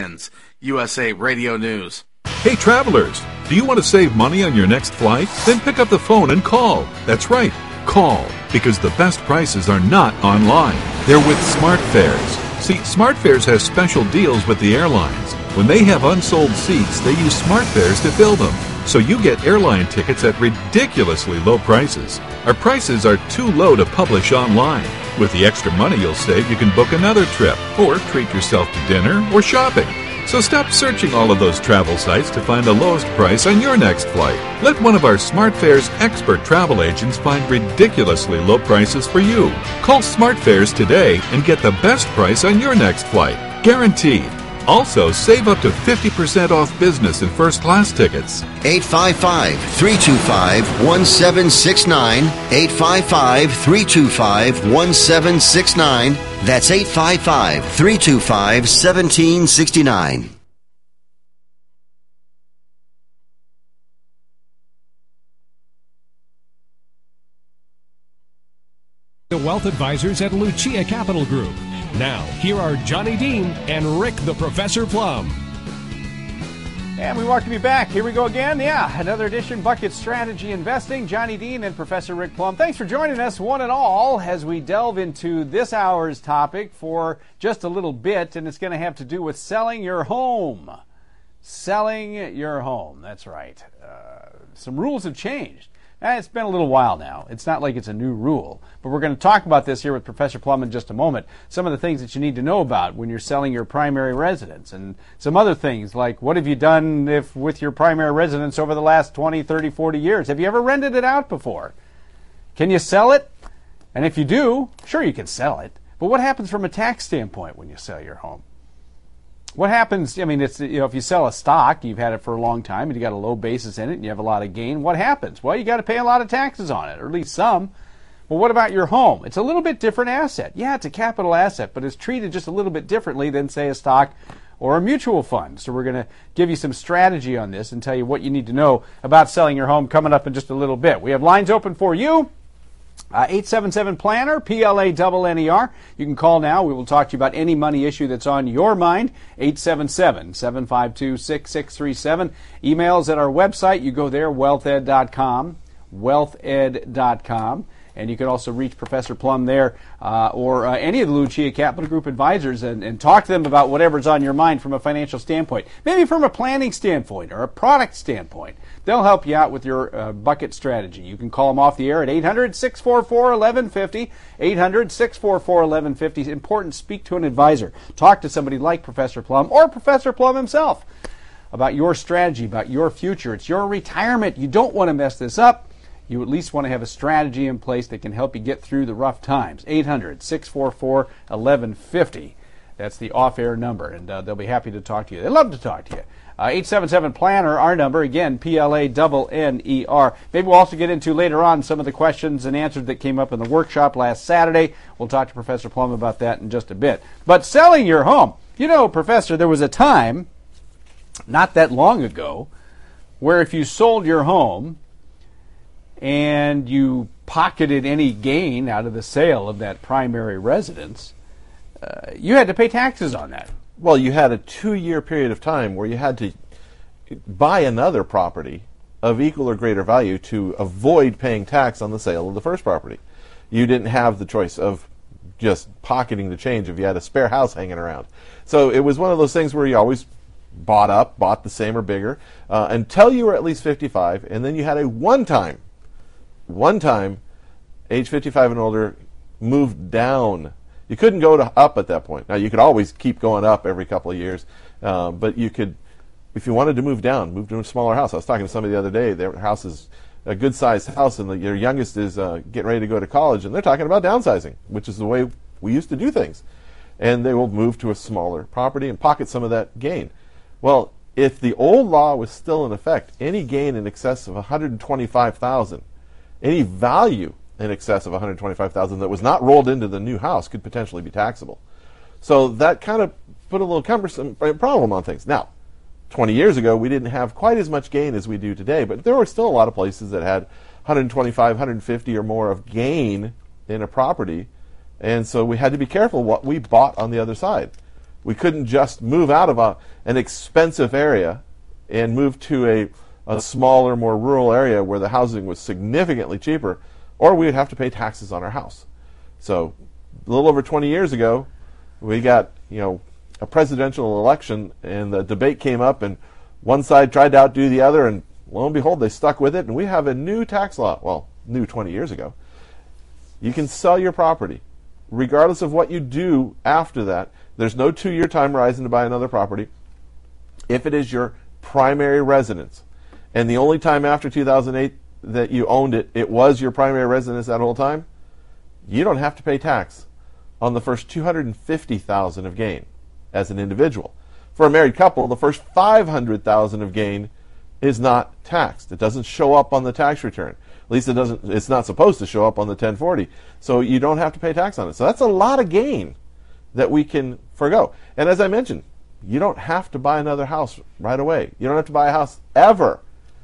USA Radio News. Hey travelers, do you want to save money on your next flight? Then pick up the phone and call. That's right, call, because the best prices are not online. They're with SmartFares. See, SmartFares has special deals with the airlines. When they have unsold seats, they use SmartFares to fill them. So you get airline tickets at ridiculously low prices. Our prices are too low to publish online. With the extra money you'll save, you can book another trip, or treat yourself to dinner or shopping. So stop searching all of those travel sites to find the lowest price on your next flight. Let one of our SmartFares expert travel agents find ridiculously low prices for you. Call SmartFares today and get the best price on your next flight. Guaranteed. Also, save up to 50% off business and first-class tickets. 855-325-1769. 855-325-1769. That's 855-325-1769. The Wealth Advisors at Lucia Capital Group. Now, here are Johnny Dean and Rick the Professor Plum. And we welcome you back. Here we go again. Yeah, another edition, Bucket Strategy Investing. Johnny Dean and Professor Rick Plum. Thanks for joining us, one and all, as we delve into this hour's topic for just a little bit, and it's going to have to do with selling your home. Selling your home, that's right. Some rules have changed. It's been a little while now. It's not like it's a new rule. But we're going to talk about this here with Professor Plum in just a moment. Some of the things that you need to know about when you're selling your primary residence, and some other things like what have you done with your primary residence over the last 20, 30, 40 years? Have you ever rented it out before? Can you sell it? And if you do, sure you can sell it. But what happens from a tax standpoint when you sell your home? What happens, it's, if you sell a stock, you've had it for a long time, and you got a low basis in it, and you have a lot of gain, what happens? Well, you got to pay a lot of taxes on it, or at least some. Well, what about your home? It's a little bit different asset. Yeah, it's a capital asset, but it's treated just a little bit differently than, say, a stock or a mutual fund. So we're going to give you some strategy on this and tell you what you need to know about selling your home coming up in just a little bit. We have lines open for you. 877-PLANNER, P-L-A-N-N-E-R. You can call now. We will talk to you about any money issue that's on your mind. 877-752-6637. Emails at our website. You go there, wealthed.com, wealthed.com. And you can also reach Professor Plum there or any of the Lucia Capital Group advisors and talk to them about whatever's on your mind from a financial standpoint. Maybe from a planning standpoint or a product standpoint. They'll help you out with your bucket strategy. You can call them off the air at 800-644-1150, 800-644-1150. It's important to speak to an advisor. Talk to somebody like Professor Plum or Professor Plum himself about your strategy, about your future. It's your retirement. You don't want to mess this up. You at least want to have a strategy in place that can help you get through the rough times. 800-644-1150. That's the off-air number, and they'll be happy to talk to you. They love to talk to you. 877-PLANNER, our number, again, P-L-A-N-N-E-R. Maybe we'll also get into later on some of the questions and answers that came up in the workshop last Saturday. We'll talk to Professor Plum about that in just a bit. But selling your home. You know, Professor, there was a time, not that long ago, where if you sold your home and you pocketed any gain out of the sale of that primary residence, you had to pay taxes on that. Well, you had a 2-year period of time where you had to buy another property of equal or greater value to avoid paying tax on the sale of the first property. You didn't have the choice of just pocketing the change if you had a spare house hanging around. So it was one of those things where you always bought the same or bigger until you were at least 55, and then you had a one-time, age 55 and older, move down. You couldn't go up at that point. Now, you could always keep going up every couple of years, but you could, if you wanted to move down, move to a smaller house. I was talking to somebody the other day. Their house is a good-sized house, and their youngest is getting ready to go to college, and they're talking about downsizing, which is the way we used to do things. And they will move to a smaller property and pocket some of that gain. Well, if the old law was still in effect, any gain in excess of $125,000, any value in excess of $125,000 that was not rolled into the new house could potentially be taxable. So that kind of put a little cumbersome problem on things. Now, 20 years ago, we didn't have quite as much gain as we do today, but there were still a lot of places that had 125, 150 or more of gain in a property, and so we had to be careful what we bought on the other side. We couldn't just move out of an expensive area and move to a smaller, more rural area where the housing was significantly cheaper, or we would have to pay taxes on our house. So a little over 20 years ago, we got a presidential election, and the debate came up, and one side tried to outdo the other, and lo and behold, they stuck with it, and we have a new tax law. Well, new 20 years ago. You can sell your property, regardless of what you do after that. There's no 2-year time horizon to buy another property. If it is your primary residence, and the only time after 2008 that you owned it, it was your primary residence that whole time, you don't have to pay tax on the first $250,000 of gain as an individual. For a married couple, the first $500,000 of gain is not taxed. It doesn't show up on the tax return. At least it's not supposed to show up on the 1040. So you don't have to pay tax on it. So that's a lot of gain that we can forgo. And as I mentioned, you don't have to buy another house right away. You don't have to buy a house ever.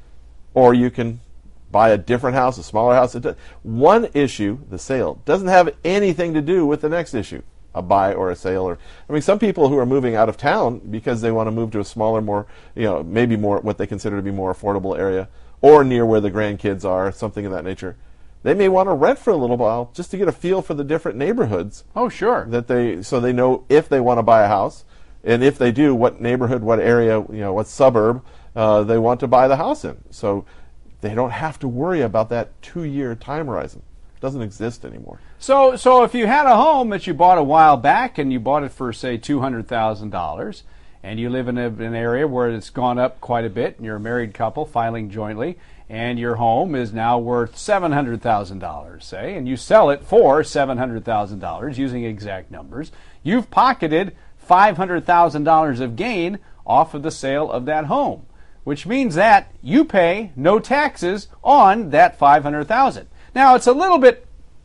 Or you can buy a different house, a smaller house. One issue, the sale, doesn't have anything to do with the next issue, a buy or a sale. Some people who are moving out of town because they want to move to a smaller, more, maybe more what they consider to be more affordable area, or near where the grandkids are, something of that nature. They may want to rent for a little while just to get a feel for the different neighborhoods. Oh, sure. So they know if they want to buy a house, and if they do, what neighborhood, what area, what suburb they want to buy the house in. So they don't have to worry about that 2-year time horizon. It doesn't exist anymore. So if you had a home that you bought a while back and you bought it for, say, $200,000, and you live in an area where it's gone up quite a bit, and you're a married couple filing jointly, and your home is now worth $700,000, say, and you sell it for $700,000 using exact numbers, you've pocketed $500,000 of gain off of the sale of that home, which means that you pay no taxes on that $500,000. Now, it's a little bit.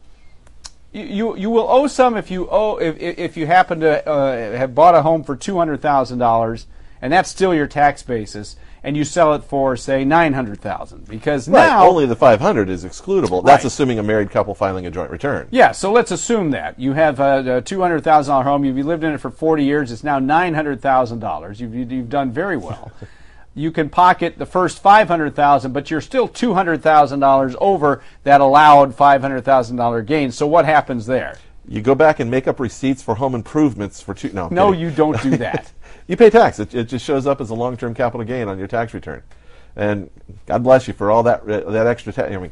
You will owe some if you happen to have bought a home for $200,000, and that's still your tax basis, and you sell it for, say, $900,000, because now only the $500 is excludable. Right. That's assuming a married couple filing a joint return. Yeah, so let's assume that you have a $200,000 home. You've lived in it for 40 years. It's now $900,000. You've done very well. You can pocket the first $500,000, but you're still $200,000 over that allowed $500,000 gain. So what happens there? You go back and make up receipts for home improvements for No, you don't do that. You pay tax. It just shows up as a long-term capital gain on your tax return. And God bless you for all that extra return.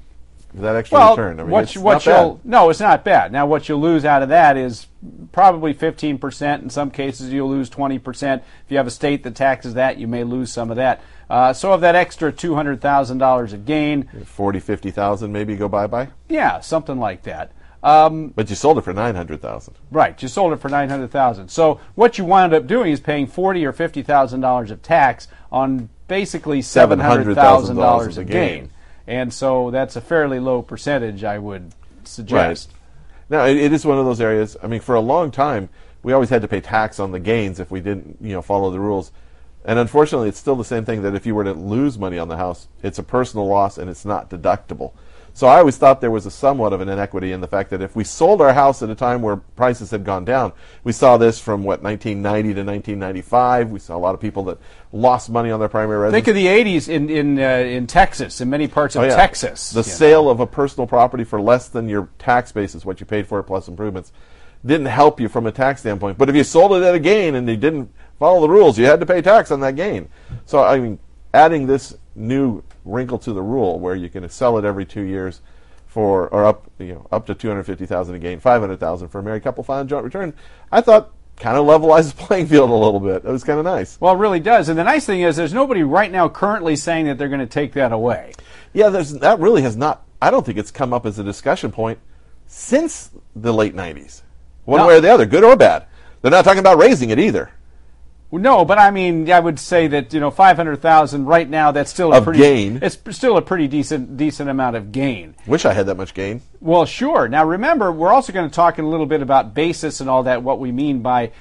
No, it's not bad. Now, what you'll lose out of that is probably 15%. In some cases, you'll lose 20%. If you have a state that taxes that, you may lose some of that. So of that extra $200,000 of gain, 40, 50,000 maybe go bye-bye? Yeah, something like that. But you sold it for $900,000. Right, you sold it for $900,000. So what you wound up doing is paying $40,000 or $50,000 of tax on basically $700,000 of gain. And so that's a fairly low percentage, I would suggest. Right. Now, it is one of those areas. For a long time, we always had to pay tax on the gains if we didn't, follow the rules. And unfortunately, it's still the same thing that if you were to lose money on the house, it's a personal loss and it's not deductible. So I always thought there was somewhat of an inequity in the fact that if we sold our house at a time where prices had gone down, we saw this from 1990 to 1995. We saw a lot of people that lost money on their primary residence. Think of the 80s in Texas, in many parts of Texas. The sale of a personal property for less than your tax basis, what you paid for it plus improvements, didn't help you from a tax standpoint. But if you sold it at a gain and you didn't follow the rules, you had to pay tax on that gain. So adding this new wrinkle to the rule where you can sell it every 2 years up to $250,000 a gain, $500,000 for a married couple filing joint return, I thought kind of levelized the playing field a little bit. It was kind of nice. Well, it really does. And the nice thing is there's nobody right now currently saying that they're going to take that away. Yeah, that really has not, I don't think it's come up as a discussion point since the late 90s. One way or the other, good or bad. They're not talking about raising it either. No, but I would say that $500,000 right now. That's still a pretty gain. It's still a pretty decent amount of gain. Wish I had that much gain. Well, sure. Now remember, we're also going to talk a little bit about basis and all that. What we mean by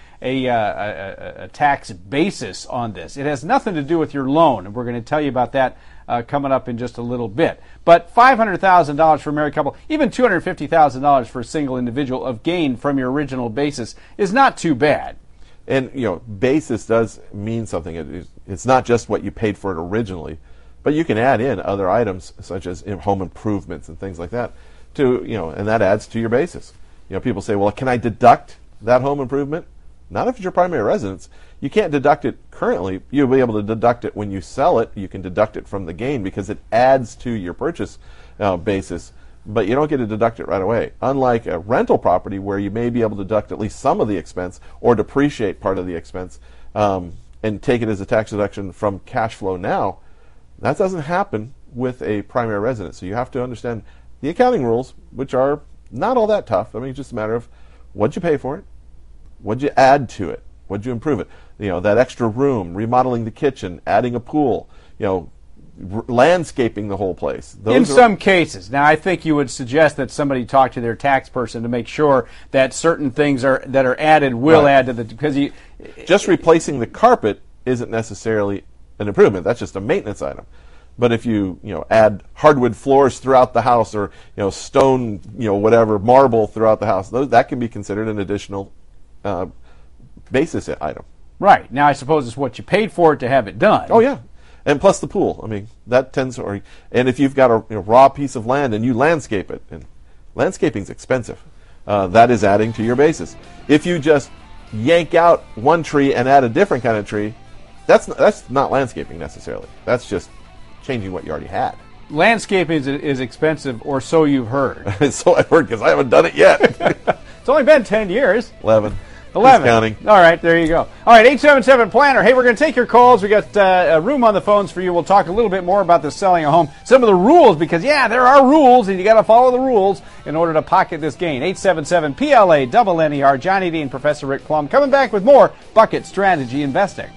a tax basis on this. It has nothing to do with your loan, and we're going to tell you about that coming up in just a little bit. But $500,000 for a married couple, even $250,000 for a single individual of gain from your original basis is not too bad. And, basis does mean something. It's not just what you paid for it originally, but you can add in other items such as home improvements and things like that and that adds to your basis. People say, well, can I deduct that home improvement? Not if it's your primary residence. You can't deduct it currently. You'll be able to deduct it when you sell it. You can deduct it from the gain because it adds to your purchase basis, but you don't get to deduct it right away. Unlike a rental property where you may be able to deduct at least some of the expense or depreciate part of the expense and take it as a tax deduction from cash flow now, that doesn't happen with a primary residence. So you have to understand the accounting rules, which are not all that tough. It's just a matter of what'd you pay for it, what'd you add to it, what'd you improve it. That extra room, remodeling the kitchen, adding a pool, landscaping the whole place. In some cases. Now, I think you would suggest that somebody talk to their tax person to make sure that certain things that are added will add to the, because just replacing the carpet isn't necessarily an improvement. That's just a maintenance item. But if you add hardwood floors throughout the house, or stone, whatever, marble throughout the house, that can be considered an additional basis item. Right. Now, I suppose it's what you paid for it to have it done. Oh yeah, and plus the pool. That tends to, and if you've got a raw piece of land and you landscape it, and landscaping's expensive, that is adding to your basis. If you just yank out one tree and add a different kind of tree, that's not landscaping necessarily. That's just changing what you already had. Landscaping is expensive, or so you've heard. So I've heard, because I haven't done it yet. It's only been 10 years. 11. 11. Counting. All right, there you go. All right, 877-PLANNER. Hey, we're going to take your calls. We got a room on the phones for you. We'll talk a little bit more about the selling a home. Some of the rules, because, there are rules, and you got to follow the rules in order to pocket this gain. 877-PLA-NNER. Johnny D and Professor Rick Plum coming back with more Bucket Strategy Investing.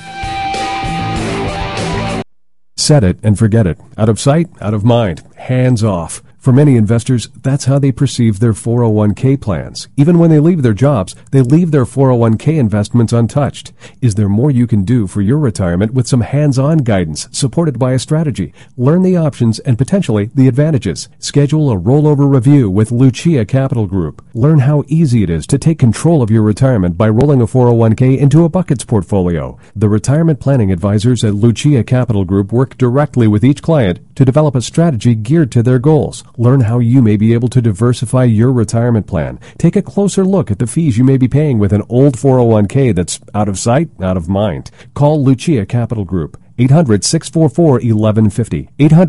Set it and forget it. Out of sight, out of mind. Hands off. For many investors, that's how they perceive their 401k plans. Even when they leave their jobs, they leave their 401k investments untouched. Is there more you can do for your retirement with some hands-on guidance supported by a strategy? Learn the options and potentially the advantages. Schedule a rollover review with Lucia Capital Group. Learn how easy it is to take control of your retirement by rolling a 401k into a buckets portfolio. The retirement planning advisors at Lucia Capital Group work directly with each client to develop a strategy geared to their goals. Learn how you may be able to diversify your retirement plan. Take a closer look at the fees you may be paying with an old 401k that's out of sight, out of mind. Call Lucia Capital Group. 800-644-1150.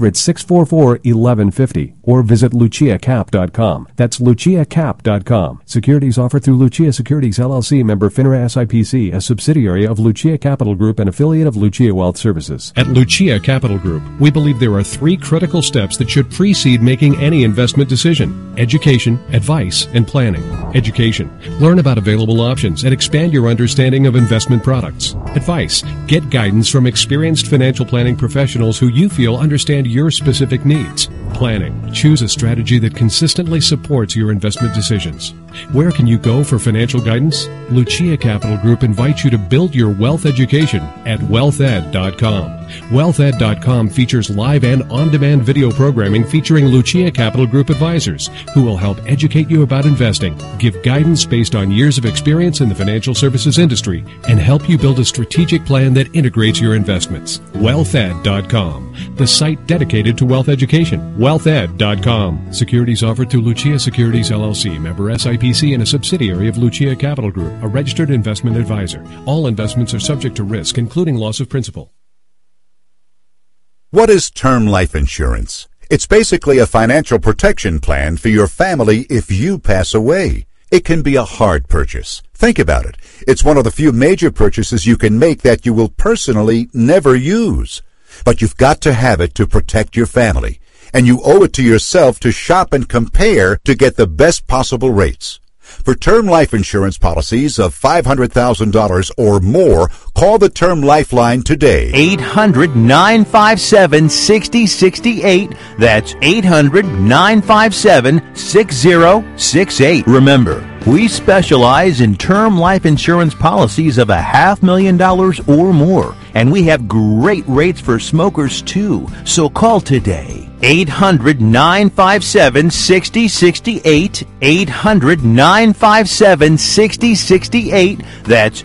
800-644-1150. Or visit LuciaCap.com. That's LuciaCap.com. Securities offered through Lucia Securities LLC, member FINRA SIPC, a subsidiary of Lucia Capital Group and affiliate of Lucia Wealth Services. At Lucia Capital Group, we believe there are 3 critical steps that should precede making any investment decision: education, advice, and planning. Education. Learn about available options and expand your understanding of investment products. Advice. Get guidance from experienced financial planning professionals who you feel understand your specific needs. Planning. Choose a strategy that consistently supports your investment decisions. Where can you go for financial guidance? Lucia Capital Group invites you to build your wealth education at wealthed.com. Wealthed.com features live and on-demand video programming featuring Lucia Capital Group advisors who will help educate you about investing, give guidance based on years of experience in the financial services industry, and help you build a strategic plan that integrates your investments. Wealthed.com, the site dedicated to wealth education. Wealthed.com. Securities offered through Lucia Securities LLC, member SIPC, and a subsidiary of Lucia Capital Group, a registered investment advisor. All investments are subject to risk, including loss of principal. What is term life insurance? It's basically a financial protection plan for your family if you pass away. It can be a hard purchase. Think about it. It's one of the few major purchases you can make that you will personally never use. But you've got to have it to protect your family. And you owe it to yourself to shop and compare to get the best possible rates. For term life insurance policies of $500,000 or more, call the Term Lifeline today. 800-957-6068. That's 800-957-6068. Remember, We specialize in term life insurance policies of $500,000 or more, and we have great rates for smokers too. So call today. 800-957-6068. 800-957-6068. That's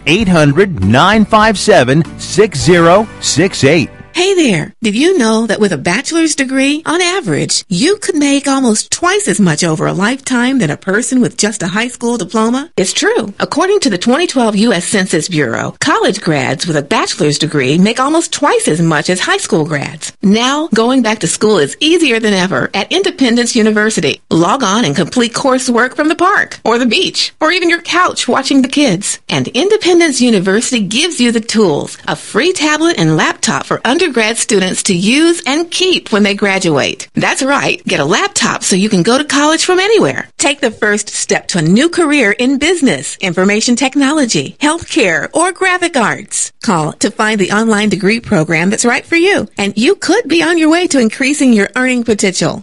800-957-6068. Hey there! Did you know that with a bachelor's degree, on average, you could make almost twice as much over a lifetime than a person with just a high school diploma? It's true. According to the 2012 U.S. Census Bureau, college grads with a bachelor's degree make almost twice as much as high school grads. Now, going back to school is easier than ever at Independence University. Log on and complete coursework from the park, or the beach, or even your couch watching the kids. And Independence University gives you the tools, a free tablet and laptop for undergrad students to use and keep when they graduate. That's right. Get a laptop so you can go to college from anywhere. Take the first step to a new career in business, information technology, healthcare, or graphic arts. Call to find the online degree program that's right for you, and you could be on your way to increasing your earning potential.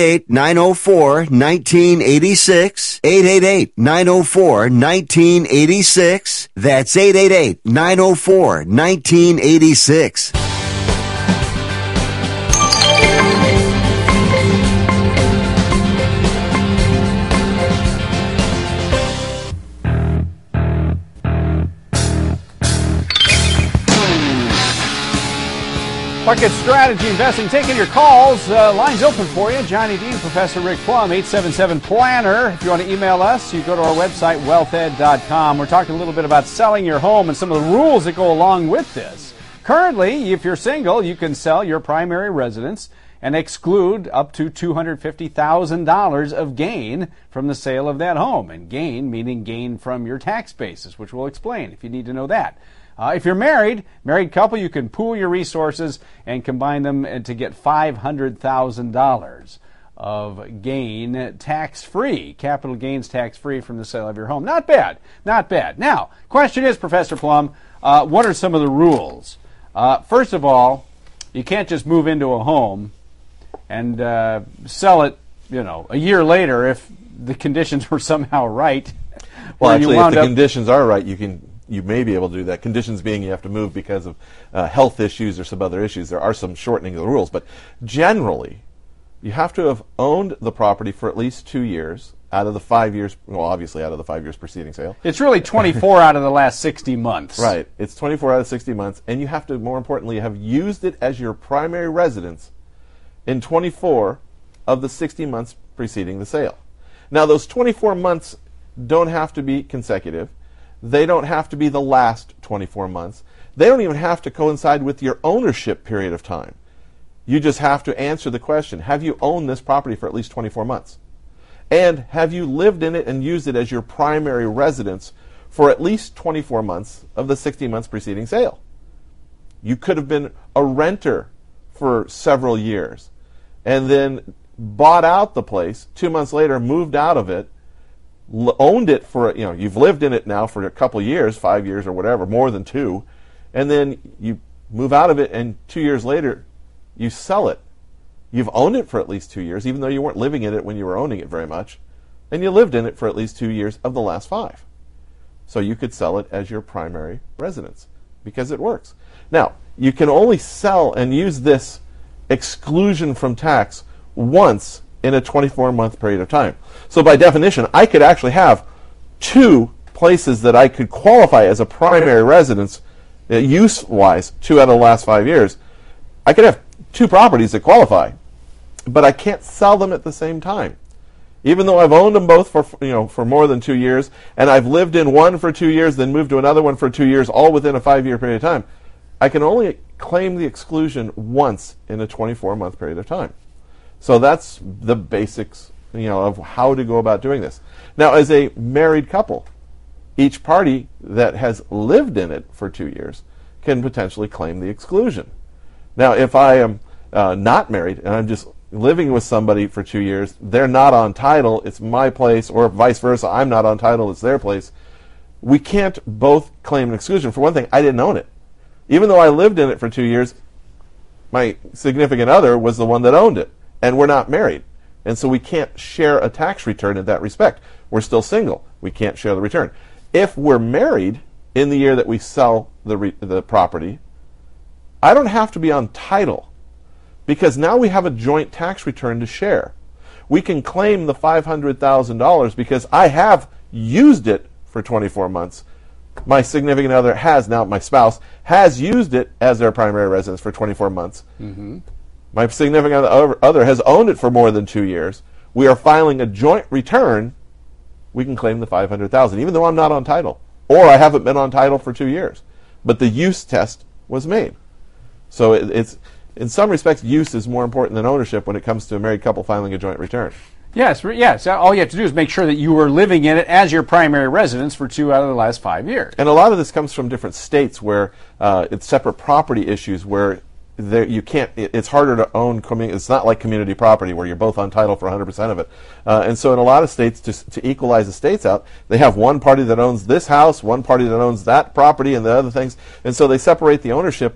888-904-1986. 888-904-1986. That's 888-904-1986. Bucket Strategy Investing, taking your calls. Lines open for you. Johnny Dean, Professor Rick Plum, 877-PLANNER. If you want to email us, you go to our website, wealthhead.com. We're talking a little bit about selling your home and some of the rules that go along with this. Currently, if you're single, you can sell your primary residence and exclude up to $250,000 of gain from the sale of that home. And gain meaning gain from your tax basis, which we'll explain if you need to know that. If you're married couple, you can pool your resources and combine them to get $500,000 of gain tax-free, capital gains tax-free from the sale of your home. Not bad, not bad. Now, question is, Professor Plum, what are some of the rules? First of all, you can't just move into a home and sell it, a year later if the conditions were somehow right. Well, actually, if the conditions are right, you may be able to do that. Conditions being you have to move because of health issues or some other issues. There are some shortening of the rules, but generally, you have to have owned the property for at least 2 years out of the 5 years. Well, obviously, out of the 5 years preceding sale. It's really 24 out of the last 60 months. Right. It's 24 out of 60 months, and you have to, more importantly, have used it as your primary residence in 24 of the 60 months preceding the sale. Now, those 24 months don't have to be consecutive. They don't have to be the last 24 months. They don't even have to coincide with your ownership period of time. You just have to answer the question, have you owned this property for at least 24 months? And have you lived in it and used it as your primary residence for at least 24 months of the 60 months preceding sale? You could have been a renter for several years and then bought out the place, 2 months later moved out of it, owned it for, you've lived in it now for a couple of years, 5 years or whatever, more than 2, and then you move out of it and 2 years later you sell it. You've owned it for at least 2 years, even though you weren't living in it when you were owning it very much, and you lived in it for at least 2 years of the last 5. So you could sell it as your primary residence because it works. Now, you can only sell and use this exclusion from tax once in a 24-month period of time. So by definition, I could actually have 2 places that I could qualify as a primary residence, use-wise, 2 out of the last 5 years. I could have 2 properties that qualify, but I can't sell them at the same time. Even though I've owned them both for more than 2 years, and I've lived in one for 2 years, then moved to another one for 2 years, all within a 5-year period of time, I can only claim the exclusion once in a 24-month period of time. So that's the basics, of how to go about doing this. Now, as a married couple, each party that has lived in it for 2 years can potentially claim the exclusion. Now, if I am not married and I'm just living with somebody for 2 years, they're not on title, it's my place, or vice versa, I'm not on title, it's their place, we can't both claim an exclusion. For one thing, I didn't own it. Even though I lived in it for 2 years, my significant other was the one that owned it. And we're not married. And so we can't share a tax return in that respect. We're still single. We can't share the return. If we're married in the year that we sell the property, I don't have to be on title because now we have a joint tax return to share. We can claim the $500,000 because I have used it for 24 months. My significant other has now, my spouse, has used it as their primary residence for 24 months. Mm-hmm. My significant other has owned it for more than 2 years. We are filing a joint return. We can claim the $500,000, even though I'm not on title, or I haven't been on title for 2 years. But the use test was made. So it's in some respects, use is more important than ownership when it comes to a married couple filing a joint return. Yes. All you have to do is make sure that you were living in it as your primary residence for 2 out of the last 5 years. And a lot of this comes from different states where it's separate property issues where you can't. It's harder to own. It's not like community property where you're both on title for 100% of it. And so in a lot of states, to equalize the states out, they have one party that owns this house, one party that owns that property, and the other things. And so they separate the ownership,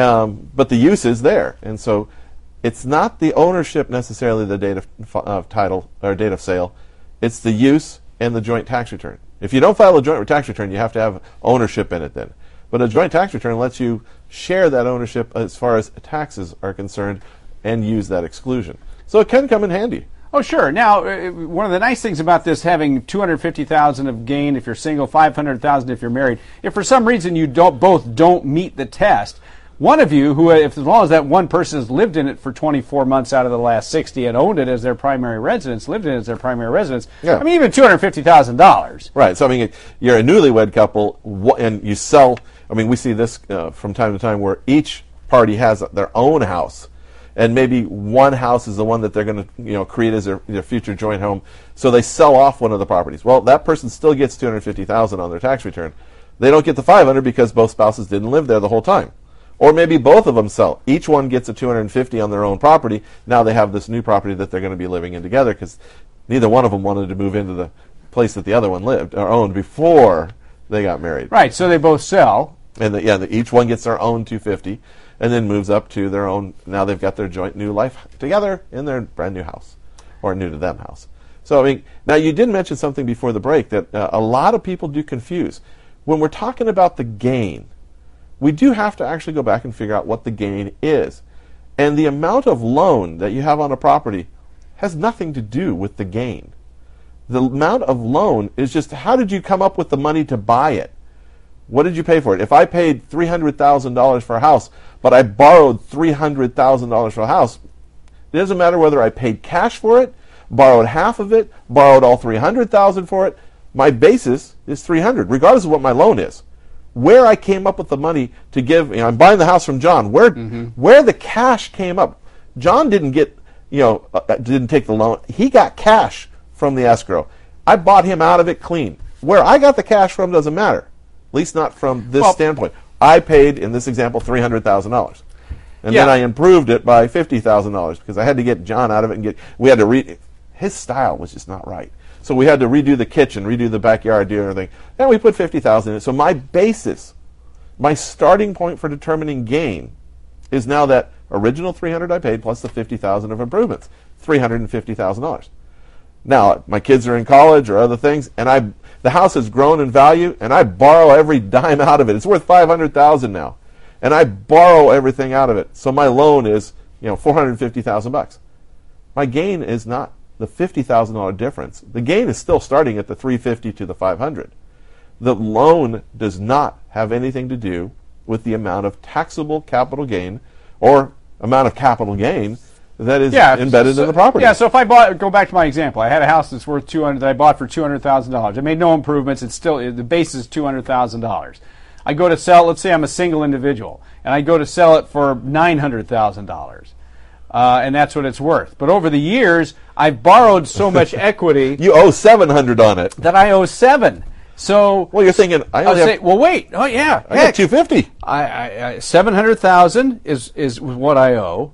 but the use is there. And so it's not the ownership necessarily the date of title or date of sale. It's the use and the joint tax return. If you don't file a joint tax return, you have to have ownership in it then. But a joint tax return lets you share that ownership as far as taxes are concerned and use that exclusion. So it can come in handy. Oh, sure. Now, one of the nice things about this having $250,000 of gain if you're single, $500,000 if you're married, if for some reason you both don't meet the test, one of you, who, as long as that one person has lived in it for 24 months out of the last 60 and owned it as their primary residence, lived in it as their primary residence, yeah. I mean, even $250,000. Right. So, I mean, you're a newlywed couple and you sell. I mean, we see this from time to time where each party has their own house, and maybe one house is the one that they're going to, create as their future joint home. So they sell off one of the properties. Well, that person still gets $250,000 on their tax return. They don't get the $500 because both spouses didn't live there the whole time. Or maybe both of them sell. Each one gets a $250 on their own property. Now they have this new property that they're going to be living in together because neither one of them wanted to move into the place that the other one lived or owned before they got married. Right. So they both sell. And each one gets their own $250 and then moves up to their own. Now they've got their joint new life together in their brand new house or new to them house. So, I mean, now you did mention something before the break that a lot of people do confuse. When we're talking about the gain, we do have to actually go back and figure out what the gain is. And the amount of loan that you have on a property has nothing to do with the gain. The amount of loan is just how did you come up with the money to buy it? What did you pay for it? If I paid $300,000 for a house, but I borrowed $300,000 for a house, it doesn't matter whether I paid cash for it, borrowed half of it, borrowed all $300,000 for it. My basis is $300,000, regardless of what my loan is. Where I came up with the money to give, I'm buying the house from John. Where the cash came up, John didn't get, didn't take the loan. He got cash from the escrow. I bought him out of it clean. Where I got the cash from doesn't matter, at least not from this standpoint. I paid, in this example, $300,000, and then I improved it by $50,000 because I had to get John out of it and we had to his style was just not right. So we had to redo the kitchen, redo the backyard, do everything. And we put $50,000 in it. So my basis, my starting point for determining gain is now that original $300,000 I paid plus the $50,000 of improvements, $350,000. Now, my kids are in college or other things, and the house has grown in value, and I borrow every dime out of it. It's worth $500,000 now. And I borrow everything out of it. So my loan is, $450,000. My gain is not the $50,000 difference. The gain is still starting at the $350,000 to the $500,000. The loan does not have anything to do with the amount of taxable capital gain or amount of capital gain that is embedded in the property. Yeah, so if I go back to my example, I had a house that's worth $200,000 that I bought for $200,000. I made no improvements. It's still, the base is $200,000. I go to sell, let's say I'm a single individual, and I go to sell it for $900,000. And that's what it's worth. But over the years, I've borrowed so much equity. You owe $700 on it. That I owe $700. So, well, you're thinking wait. Oh yeah, I got $250,000. I $700,000 is what I owe.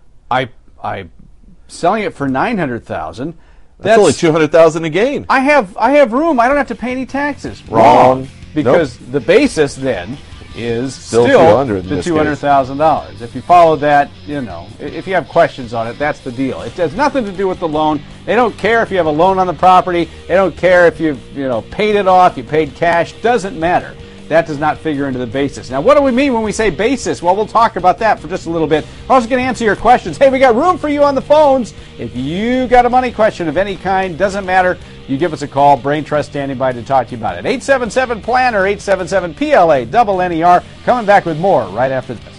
I selling it for $900,000. That's only $200,000 a gain. I have room. I don't have to pay any taxes. Wrong. Because the basis then is Still the $200,000. If you follow that, if you have questions on it, that's the deal. It has nothing to do with the loan. They don't care if you have a loan on the property. They don't care if you've paid it off, you paid cash. Doesn't matter. That does not figure into the basis. Now, what do we mean when we say basis? Well, we'll talk about that for just a little bit. We're also going to answer your questions. Hey, we got room for you on the phones. If you got a money question of any kind, doesn't matter, you give us a call. Brain Trust standing by to talk to you about it. 877-PLANNER, 877-PLA-NNER. Coming back with more right after this.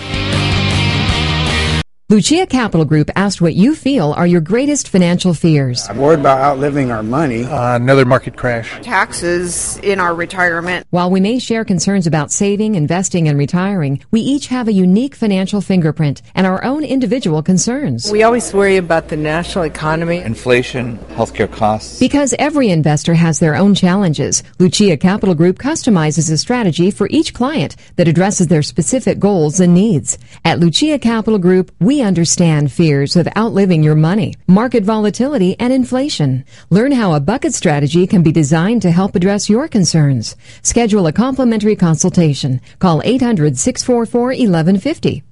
Lucia Capital Group asked what you feel are your greatest financial fears. I'm worried about outliving our money. Another market crash. Taxes in our retirement. While we may share concerns about saving, investing, and retiring, we each have a unique financial fingerprint and our own individual concerns. We always worry about the national economy. Inflation, healthcare costs. Because every investor has their own challenges, Lucia Capital Group customizes a strategy for each client that addresses their specific goals and needs. At Lucia Capital Group, we understand fears of outliving your money, market volatility, and inflation. Learn how a bucket strategy can be designed to help address your concerns. Schedule a complimentary consultation. Call 800-644-1150.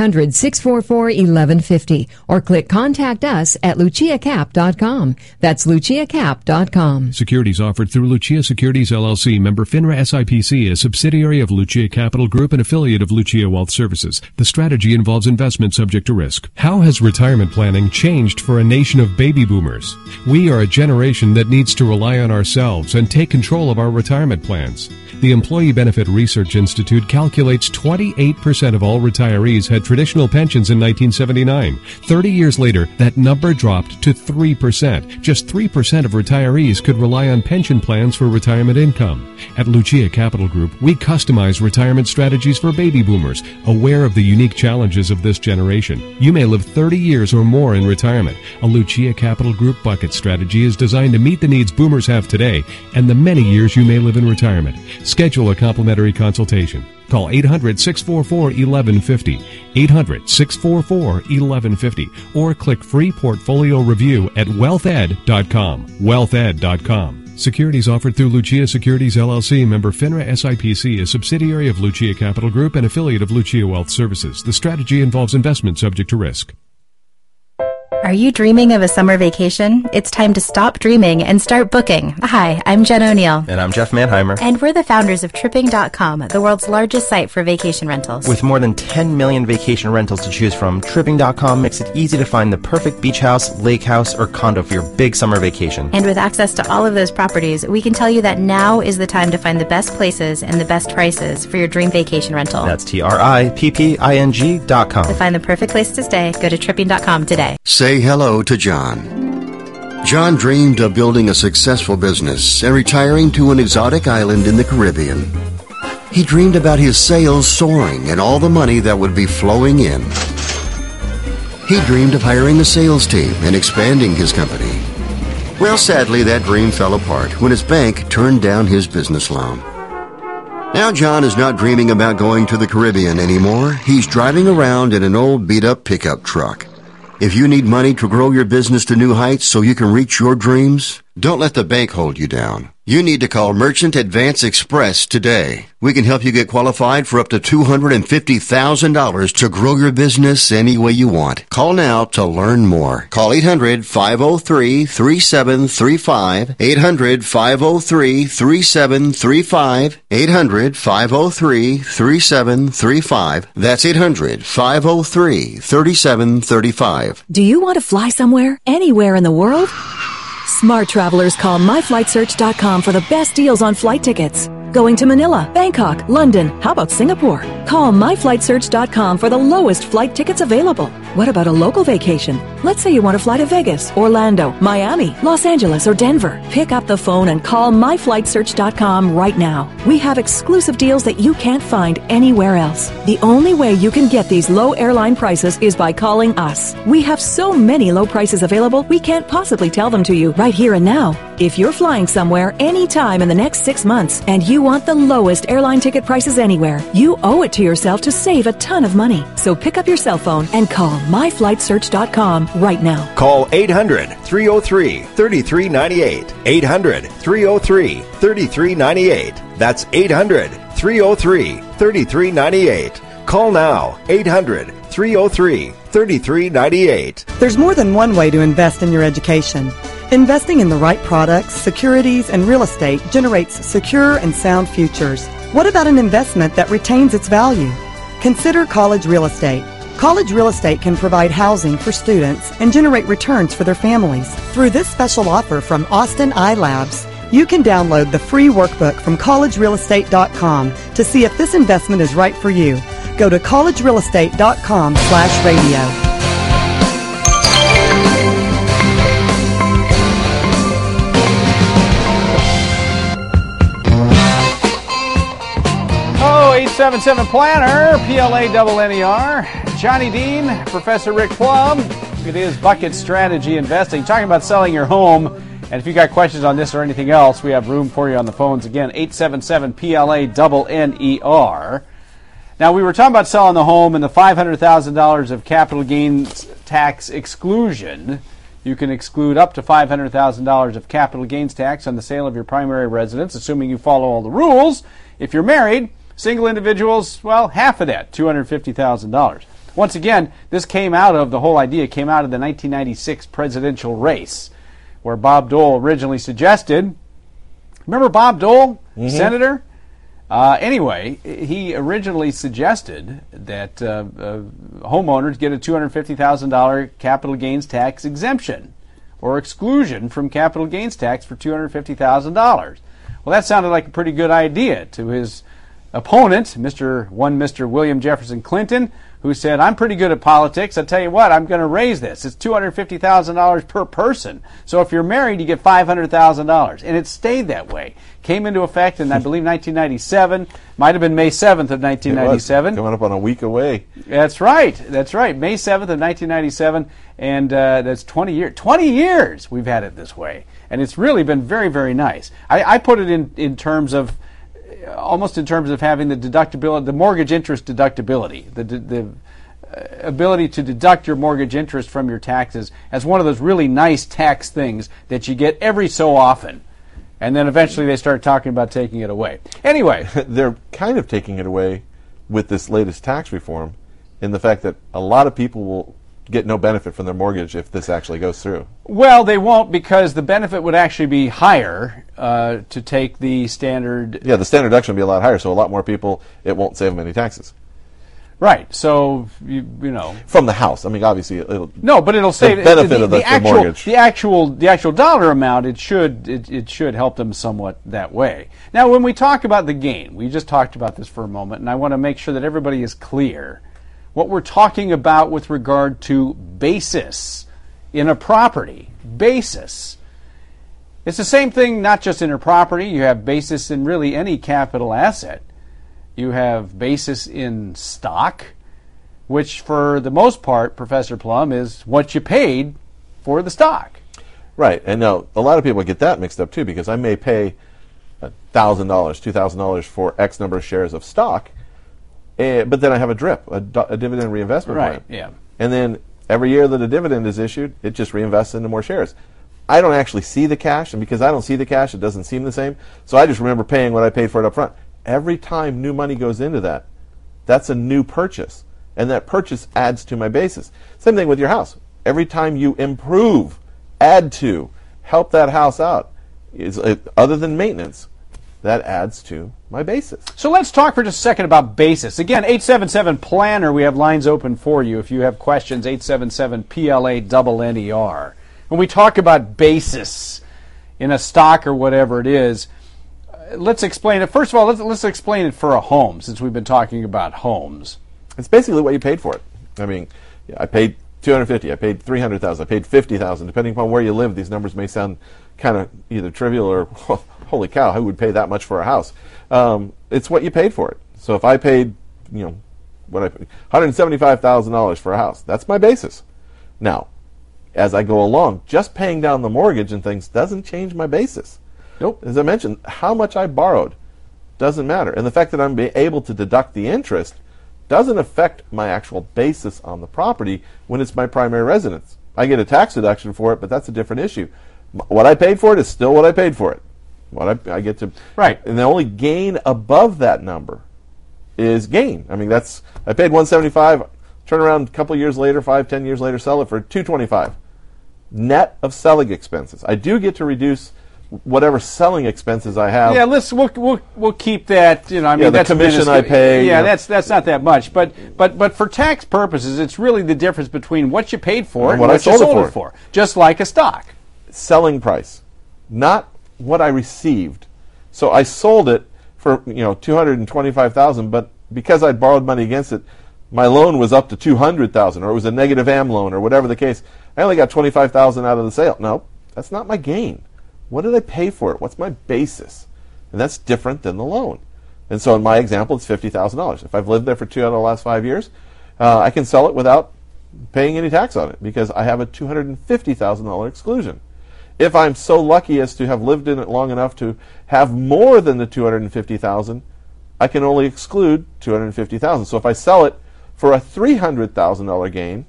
800-644-1150 or click Contact Us at LuciaCap.com. That's LuciaCap.com. Securities offered through Lucia Securities LLC, member FINRA SIPC, a subsidiary of Lucia Capital Group and affiliate of Lucia Wealth Services. The strategy involves investment subject to risk. How has retirement planning changed for a nation of baby boomers? We are a generation that needs to rely on ourselves and take control of our retirement plans. The Employee Benefit Research Institute calculates 28% of all retirees had traditional pensions in 1979. 30 years later, that number dropped to 3%. Just 3% of retirees could rely on pension plans for retirement income. At Lucia Capital Group, we customize retirement strategies for baby boomers, aware of the unique challenges of this generation. You may live 30 years or more in retirement. A Lucia Capital Group bucket strategy is designed to meet the needs boomers have today and the many years you may live in retirement. Schedule a complimentary consultation. Call 800-644-1150, 800-644-1150, or click free portfolio review at wealthed.com, wealthed.com. Securities offered through Lucia Securities LLC, member FINRA SIPC, a subsidiary of Lucia Capital Group and affiliate of Lucia Wealth Services. The strategy involves investment subject to risk. Are you dreaming of a summer vacation? It's time to stop dreaming and start booking. Hi, I'm Jen O'Neill. And I'm Jeff Manheimer. And we're the founders of Tripping.com, the world's largest site for vacation rentals. With more than 10 million vacation rentals to choose from, Tripping.com makes it easy to find the perfect beach house, lake house, or condo for your big summer vacation. And with access to all of those properties, we can tell you that now is the time to find the best places and the best prices for your dream vacation rental. That's TRIPPING.com. To find the perfect place to stay, go to Tripping.com today. Say hello to John. John dreamed of building a successful business and retiring to an exotic island in the Caribbean. He dreamed about his sales soaring and all the money that would be flowing in. He dreamed of hiring a sales team and expanding his company. Well, sadly, that dream fell apart when his bank turned down his business loan. Now John is not dreaming about going to the Caribbean anymore. He's driving around in an old beat-up pickup truck. If you need money to grow your business to new heights so you can reach your dreams, don't let the bank hold you down. You need to call Merchant Advance Express today. We can help you get qualified for up to $250,000 to grow your business any way you want. Call now to learn more. Call 800-503-3735, 800-503-3735, 800-503-3735. That's 800-503-3735. Do you want to fly somewhere, anywhere in the world? Smart travelers call myflightsearch.com for the best deals on flight tickets. Going to Manila, Bangkok, London, how about Singapore? Call myflightsearch.com for the lowest flight tickets available. What about a local vacation? Let's say you want to fly to Vegas, Orlando, Miami, Los Angeles, or Denver. Pick up the phone and call myflightsearch.com right now. We have exclusive deals that you can't find anywhere else. The only way you can get these low airline prices is by calling us. We have so many low prices available, we can't possibly tell them to you right here and now. If you're flying somewhere anytime in the next 6 months and you want the lowest airline ticket prices anywhere, you owe it to yourself to save a ton of money. So pick up your cell phone and call myflightsearch.com right now. Call 800-303-3398. 800-303-3398. That's 800-303-3398. 800-303-3398. Call now, 800-303-3398. There's more than one way to invest in your education. Investing in the right products, securities, and real estate generates secure and sound futures. What about an investment that retains its value? Consider College Real Estate. College Real Estate can provide housing for students and generate returns for their families. Through this special offer from Austin iLabs, you can download the free workbook from collegerealestate.com to see if this investment is right for you. Go to collegerealestate.com/radio. Oh, 877-PLANNER, PLA-NER. Johnny Dean, Professor Rick Plum. It is Bucket Strategy Investing. Talking about selling your home. And if you got questions on this or anything else, we have room for you on the phones. Again, 877-PLA-NER. Now, we were talking about selling the home and the $500,000 of capital gains tax exclusion. You can exclude up to $500,000 of capital gains tax on the sale of your primary residence, assuming you follow all the rules. If you're married, single individuals, well, half of that, $250,000. Once again, the whole idea came out of the 1996 presidential race, where Bob Dole originally suggested, remember Bob Dole, senator? Anyway, he originally suggested that homeowners get a $250,000 capital gains tax exemption or exclusion from capital gains tax for $250,000. Well, that sounded like a pretty good idea to his opponent, Mr. William Jefferson Clinton, who said, I'm pretty good at politics. I'll tell you what, I'm going to raise this. It's $250,000 per person. So if you're married, you get $500,000. And it stayed that way. Came into effect in, I believe, 1997. Might have been May 7th of 1997. Coming up on a week away. That's right. May 7th of 1997. And that's 20 years. 20 years we've had it this way. And it's really been very, very nice. I put it in terms of, almost in terms of having the deductibility, the mortgage interest deductibility, the ability to deduct your mortgage interest from your taxes as one of those really nice tax things that you get every so often. And then eventually they start talking about taking it away. Anyway. They're kind of taking it away with this latest tax reform in the fact that a lot of people will get no benefit from their mortgage if this actually goes through. Well, they won't, because the benefit would actually be higher to take the standard. Yeah, the standard deduction would be a lot higher, so a lot more people, it won't save them any taxes. Right. So you know, from the house. I mean, obviously, it'll save the benefit of the mortgage. The actual dollar amount. It should help them somewhat that way. Now, when we talk about the gain, we just talked about this for a moment, and I want to make sure that everybody is clear what we're talking about with regard to basis in a property. Basis. It's the same thing, not just in a property. You have basis in really any capital asset. You have basis in stock, which for the most part, Professor Plum, is what you paid for the stock. Right. And now a lot of people get that mixed up too, because I may pay $1,000, $2,000 for X number of shares of stock, but then I have a DRIP, a dividend reinvestment plan. Right, yeah. And then every year that a dividend is issued, it just reinvests into more shares. I don't actually see the cash, and because I don't see the cash, it doesn't seem the same. So I just remember paying what I paid for it up front. Every time new money goes into that, that's a new purchase, and that purchase adds to my basis. Same thing with your house. Every time you improve, add to, help that house out, other than maintenance, that adds to my basis. So let's talk for just a second about basis. Again, 877-PLANNER, we have lines open for you. If you have questions, 877-PLA-NER. When we talk about basis in a stock or whatever it is, let's explain it. First of all, let's explain it for a home, since we've been talking about homes. It's basically what you paid for it. I mean, I paid $250,000, I paid $300,000, I paid $50,000. Depending upon where you live, these numbers may sound kind of either trivial or, holy cow, who would pay that much for a house? It's what you paid for it. So if I paid, $175,000 for a house, that's my basis. Now, as I go along, just paying down the mortgage and things doesn't change my basis. Nope. As I mentioned, how much I borrowed doesn't matter. And the fact that I'm able to deduct the interest doesn't affect my actual basis on the property when it's my primary residence. I get a tax deduction for it, but that's a different issue. What I paid for it is still what I paid for it. what I get to. Right. And the only gain above that number is gain. I mean, I paid $175, turn around a couple years later, 5-10 years later, sell it for $225. Net of selling expenses. I do get to reduce whatever selling expenses I have. Yeah, we'll keep that. You know, I mean, the that's commission I pay. Yeah, that's not that much. But for tax purposes, it's really the difference between what you paid for and what you sold it for. Just like a stock. Selling price, not what I received. So I sold it for $225,000, but because I'd borrowed money against it, my loan was up to $200,000, or it was a negative AM loan, or whatever the case. I only got $25,000 out of the sale. No, that's not my gain. What did I pay for it? What's my basis? And that's different than the loan. And so in my example, it's $50,000. If I've lived there for 2 out of the last 5 years, I can sell it without paying any tax on it because I have a $250,000 exclusion. If I'm so lucky as to have lived in it long enough to have more than the $250,000, I can only exclude $250,000. So if I sell it for a $300,000 gain,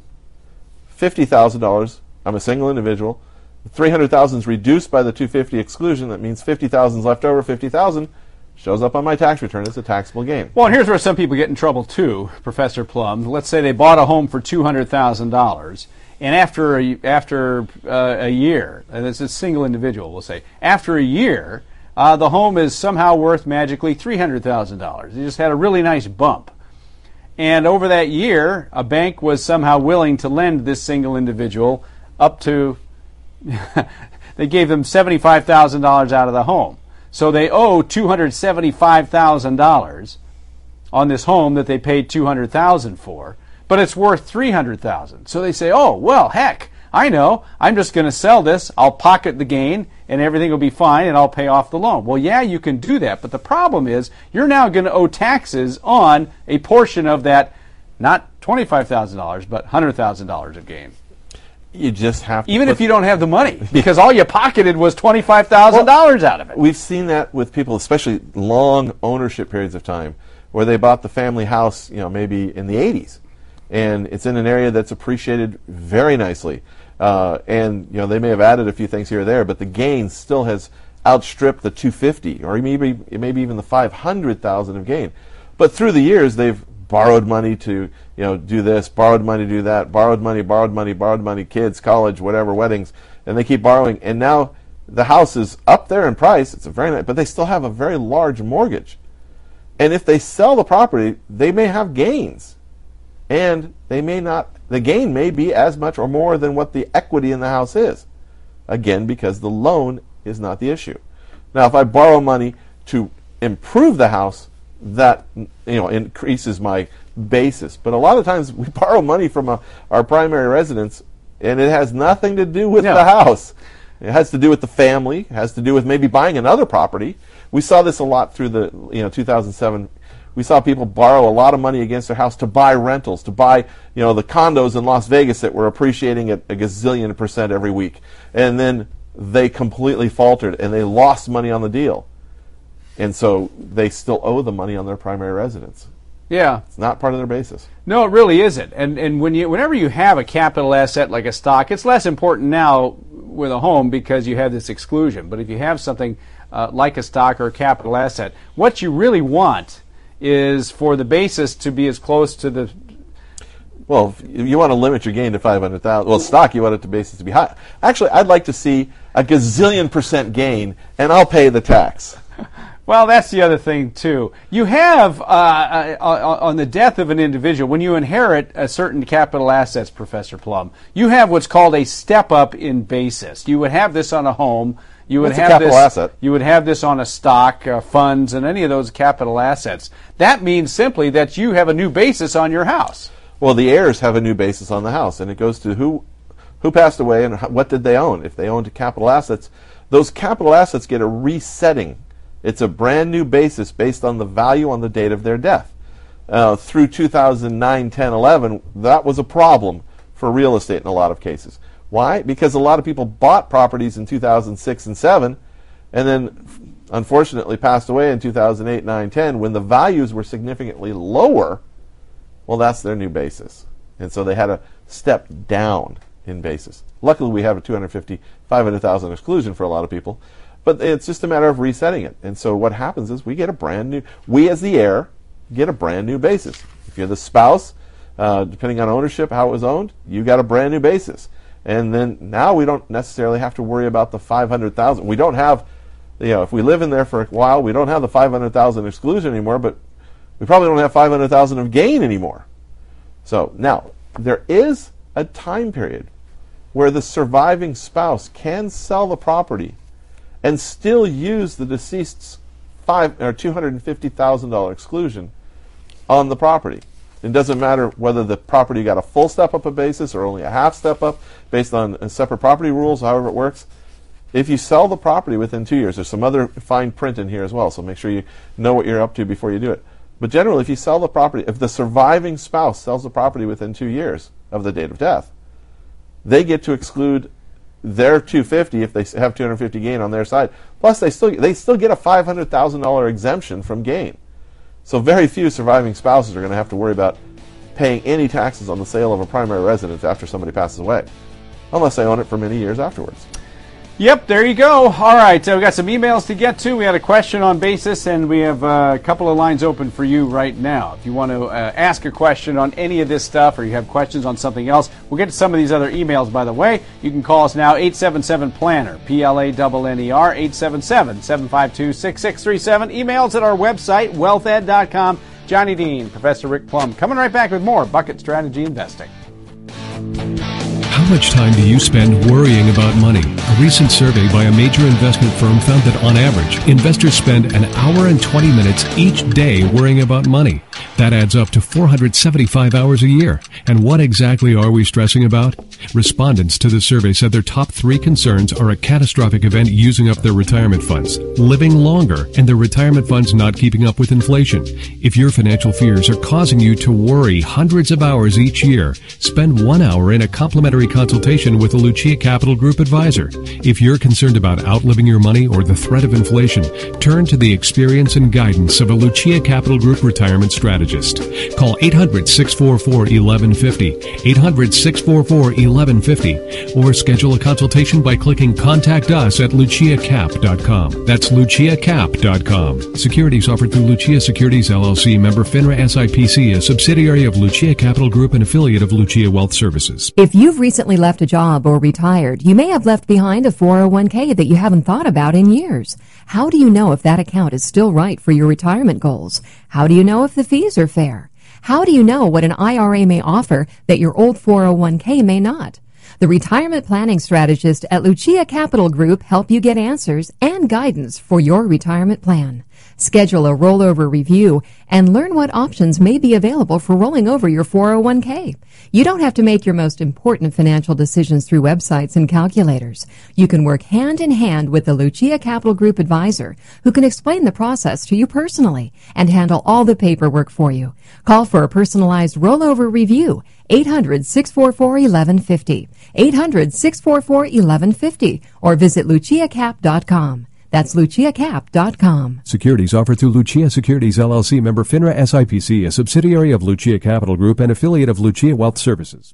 $50,000, I'm a single individual, $300,000 is reduced by the $250 exclusion. That means $50,000 is left over. $50,000 shows up on my tax return as a taxable gain. Well, and here's where some people get in trouble too, Professor Plum. Let's say they bought a home for $200,000, and after a year, and it's a single individual, we'll say, after a year, the home is somehow worth magically $300,000. You just had a really nice bump. And over that year, a bank was somehow willing to lend this single individual up to they gave them $75,000 out of the home. So they owe $275,000 on this home that they paid $200,000 for, but it's worth $300,000. So they say, oh, well, heck, I know. I'm just going to sell this. I'll pocket the gain, and everything will be fine, and I'll pay off the loan. Well, yeah, you can do that, but the problem is you're now going to owe taxes on a portion of that, not $25,000, but $100,000 of gain. You just have to. Even if you don't have the money, because all you pocketed was $25,000 out of it. We've seen that with people, especially long ownership periods of time, where they bought the family house, maybe in the 80s, and it's in an area that's appreciated very nicely, and they may have added a few things here or there, but the gain still has outstripped the $250,000 or maybe even the $500,000 of gain. But through the years, they've borrowed money to do this, borrowed money to do that, borrowed money, kids, college, whatever, weddings, and they keep borrowing. And now the house is up there in price. It's a very nice, but they still have a very large mortgage. And if they sell the property, they may have gains, and they may not. The gain may be as much or more than what the equity in the house is. Again, because the loan is not the issue. Now, if I borrow money to improve the house, that increases my basis. But a lot of times we borrow money from our primary residence, and it has nothing to do with the house. It has to do with the family. It has to do with maybe buying another property. We saw this a lot through the 2007. We saw people borrow a lot of money against their house to buy rentals, to buy the condos in Las Vegas that were appreciating at a gazillion % every week, and then they completely faltered and they lost money on the deal. And so they still owe the money on their primary residence. Yeah. It's not part of their basis. No, it really isn't. And whenever you have a capital asset like a stock, it's less important now with a home because you have this exclusion. But if you have something like a stock or a capital asset, what you really want is for the basis to be as close to the... Well, if you want to limit your gain to $500,000. Well, stock, you want it to basis to be high. Actually, I'd like to see a gazillion % gain, and I'll pay the tax. Well, that's the other thing, too. You have, on the death of an individual, when you inherit a certain capital assets, Professor Plum, you have what's called a step-up in basis. You would have this on a home. You would have capital asset? You would have this on a stock, funds, and any of those capital assets. That means simply that you have a new basis on your house. Well, the heirs have a new basis on the house, and it goes to who passed away and what did they own. If they owned capital assets, those capital assets get a resetting. It's a brand new basis based on the value on the date of their death. Through 2009, 10, 11, that was a problem for real estate in a lot of cases. Why? Because a lot of people bought properties in 2006 and 7 and then unfortunately passed away in 2008, 9, 10 when the values were significantly lower. Well, that's their new basis. And so they had to step down in basis. Luckily, we have a $250,000, $500,000 exclusion for a lot of people. but it's just a matter of resetting it. And so what happens is we as the heir, get a brand new basis. If you're the spouse, depending on ownership, how it was owned, you got a brand new basis. And then now we don't necessarily have to worry about the $500,000. We don't have, if we live in there for a while, we don't have the $500,000 exclusion anymore, but we probably don't have $500,000 of gain anymore. So now, there is a time period where the surviving spouse can sell the property and still use the deceased's $250,000 exclusion on the property. It doesn't matter whether the property got a full step-up of basis or only a half step-up based on separate property rules, however it works. If you sell the property within 2 years, there's some other fine print in here as well, so make sure you know what you're up to before you do it. But generally, if you sell the property, if the surviving spouse sells the property within 2 years of the date of death, they get to exclude their $250 if they have $250 gain on their side. Plus, they still get a $500,000 exemption from gain. So very few surviving spouses are going to have to worry about paying any taxes on the sale of a primary residence after somebody passes away, unless they own it for many years afterwards. Yep, there you go. All right, we've got some emails to get to. We had a question on basis, and we have a couple of lines open for you right now. If you want to ask a question on any of this stuff or you have questions on something else, we'll get to some of these other emails, by the way. You can call us now, 877-PLANNER, P-L-A-N-N-E-R, 877-752-6637. Emails at our website, wealthed.com. Johnny Dean, Professor Rick Plum, coming right back with more Bucket Strategy Investing. How much time do you spend worrying about money? A recent survey by a major investment firm found that on average, investors spend an hour and 20 minutes each day worrying about money. That adds up to 475 hours a year. And what exactly are we stressing about? Respondents to the survey said their top 3 concerns are a catastrophic event using up their retirement funds, living longer, and their retirement funds not keeping up with inflation. If your financial fears are causing you to worry hundreds of hours each year, spend 1 hour in a complimentary consultation with a Lucia Capital Group advisor. If you're concerned about outliving your money or the threat of inflation, turn to the experience and guidance of a Lucia Capital Group retirement strategist. Call 800-644-1150, 800-644-1150, or schedule a consultation by clicking Contact Us at luciacap.com. That's luciacap.com. Securities offered through Lucia Securities LLC, member FINRA SIPC, a subsidiary of Lucia Capital Group and affiliate of Lucia Wealth Services. If you've recently left a job or retired, you may have left behind a 401k that you haven't thought about in years. How do you know if that account is still right for your retirement goals? How do you know if the fees are fair? How do you know what an IRA may offer that your old 401k may not? The retirement planning strategist at Lucia Capital Group help you get answers and guidance for your retirement plan. Schedule a rollover review and learn what options may be available for rolling over your 401k. You don't have to make your most important financial decisions through websites and calculators. You can work hand in hand with the Lucia Capital Group advisor who can explain the process to you personally and handle all the paperwork for you. Call for a personalized rollover review, 800-644-1150, 800-644-1150, or visit luciacap.com. That's luciacap.com. Securities offered through Lucia Securities LLC, member FINRA SIPC, a subsidiary of Lucia Capital Group and affiliate of Lucia Wealth Services.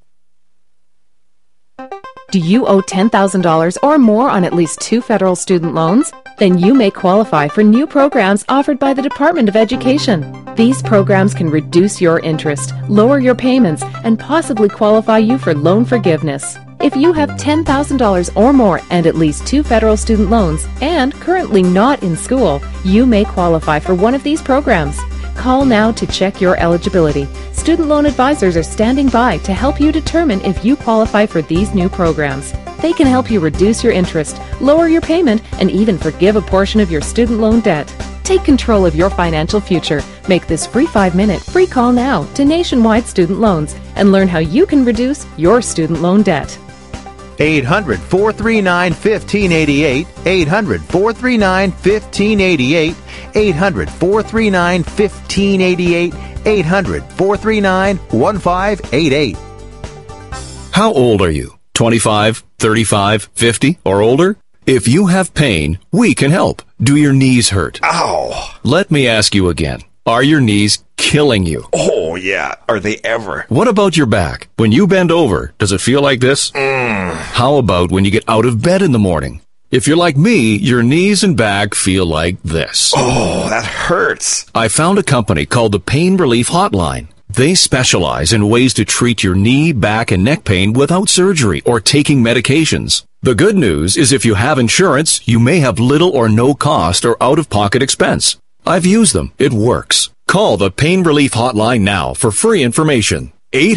Do you owe $10,000 or more on at least 2 federal student loans? Then you may qualify for new programs offered by the Department of Education. These programs can reduce your interest, lower your payments, and possibly qualify you for loan forgiveness. If you have $10,000 or more and at least 2 federal student loans and currently not in school, you may qualify for one of these programs. Call now to check your eligibility. Student loan advisors are standing by to help you determine if you qualify for these new programs. They can help you reduce your interest, lower your payment, and even forgive a portion of your student loan debt. Take control of your financial future. Make this free 5-minute free call now to Nationwide Student Loans and learn how you can reduce your student loan debt. 800-439-1588, 800-439-1588, 800-439-1588, 800-439-1588. How old are you? 25, 35, 50, or older? If you have pain, we can help. Do your knees hurt? Ow! Let me ask you again. Are your knees killing you? Oh, yeah. Are they ever? What about your back? When you bend over, does it feel like this? How about when you get out of bed in the morning? If you're like me, your knees and back feel like this. Oh, that hurts. I found a company called the Pain Relief Hotline. They specialize in ways to treat your knee, back, and neck pain without surgery or taking medications. The good news is if you have insurance, you may have little or no cost or out-of-pocket expense. I've used them. It works. Call the Pain Relief Hotline now for free information.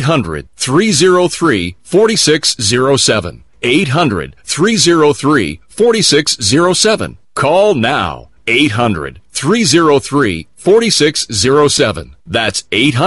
800-303-4607. 800-303-4607. Call now. 800-303-4607. That's